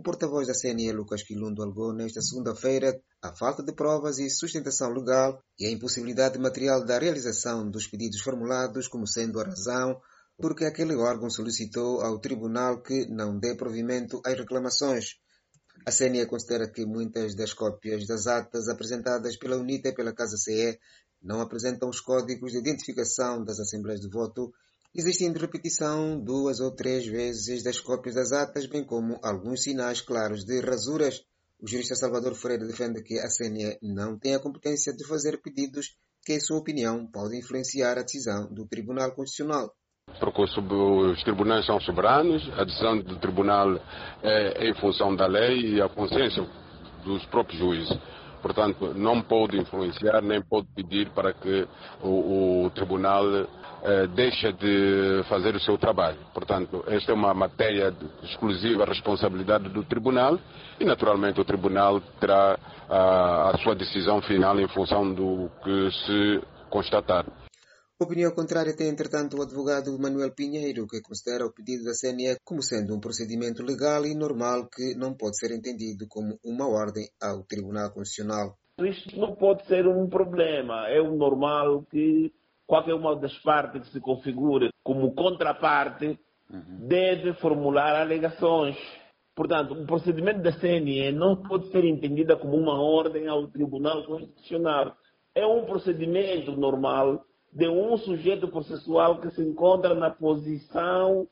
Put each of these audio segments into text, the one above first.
porta-voz da CNE, Lucas Quilundo, alegou nesta segunda-feira a falta de provas e sustentação legal e a impossibilidade material da realização dos pedidos formulados como sendo a razão porque aquele órgão solicitou ao tribunal que não dê provimento às reclamações. A CNE considera que muitas das cópias das atas apresentadas pela UNITA e pela Casa CE não apresentam os códigos de identificação das assembleias de voto, existindo repetição 2 ou 3 vezes das cópias das atas, bem como alguns sinais claros de rasuras. O jurista Salvador Freire defende que a CNE não tem a competência de fazer pedidos que, em sua opinião, podem influenciar a decisão do Tribunal Constitucional. Porque os tribunais são soberanos, a decisão do tribunal é em função da lei e a consciência dos próprios juízes. Portanto, não pode influenciar, nem pode pedir para que o tribunal deixe de fazer o seu trabalho. Portanto, esta é uma matéria de exclusiva responsabilidade do tribunal e, naturalmente, o tribunal terá a sua decisão final em função do que se constatar. Opinião contrária tem, entretanto, o advogado Manuel Pinheiro, que considera o pedido da CNE como sendo um procedimento legal e normal que não pode ser entendido como uma ordem ao Tribunal Constitucional. Isto não pode ser um problema. É o normal que qualquer uma das partes que se configure como contraparte deve formular alegações. Portanto, o procedimento da CNE não pode ser entendido como uma ordem ao Tribunal Constitucional. É um procedimento normal de um sujeito processual que se encontra na posição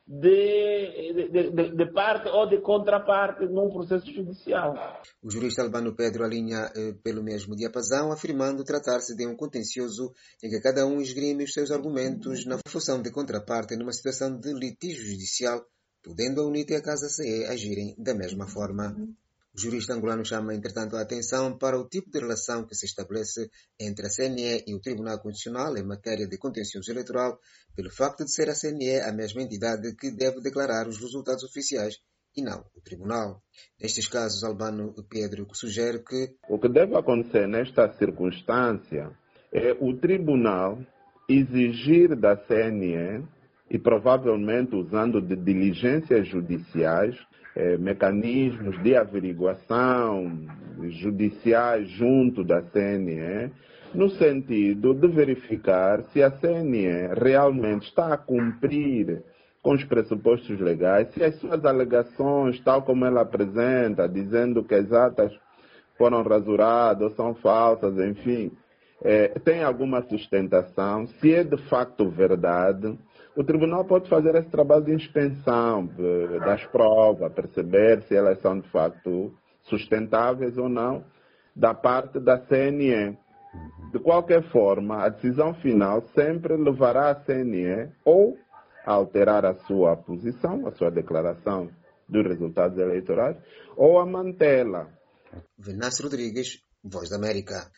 de parte ou de contraparte num processo judicial. O jurista Albano Pedro alinha pelo mesmo diapasão, afirmando tratar-se de um contencioso em que cada um esgrime os seus argumentos na função de contraparte numa situação de litígio judicial, podendo a UNITA e a Casa CE agirem da mesma forma. O jurista angolano chama, entretanto, a atenção para o tipo de relação que se estabelece entre a CNE e o Tribunal Constitucional em matéria de contencioso eleitoral, pelo facto de ser a CNE a mesma entidade que deve declarar os resultados oficiais e não o Tribunal. Nestes casos, Albano Pedro sugere que o que deve acontecer nesta circunstância é o Tribunal exigir da CNE, e provavelmente usando de diligências judiciais, mecanismos de averiguação judiciais junto da CNE, no sentido de verificar se a CNE realmente está a cumprir com os pressupostos legais, se as suas alegações, tal como ela apresenta, dizendo que as atas foram rasuradas ou são falsas, enfim, tem alguma sustentação, se é de facto verdade. O tribunal pode fazer esse trabalho de inspeção das provas, perceber se elas são de facto sustentáveis ou não, da parte da CNE. De qualquer forma, a decisão final sempre levará a CNE ou a alterar a sua posição, a sua declaração dos resultados eleitorais, ou a mantê-la. Venâncio Rodrigues, Voz da América.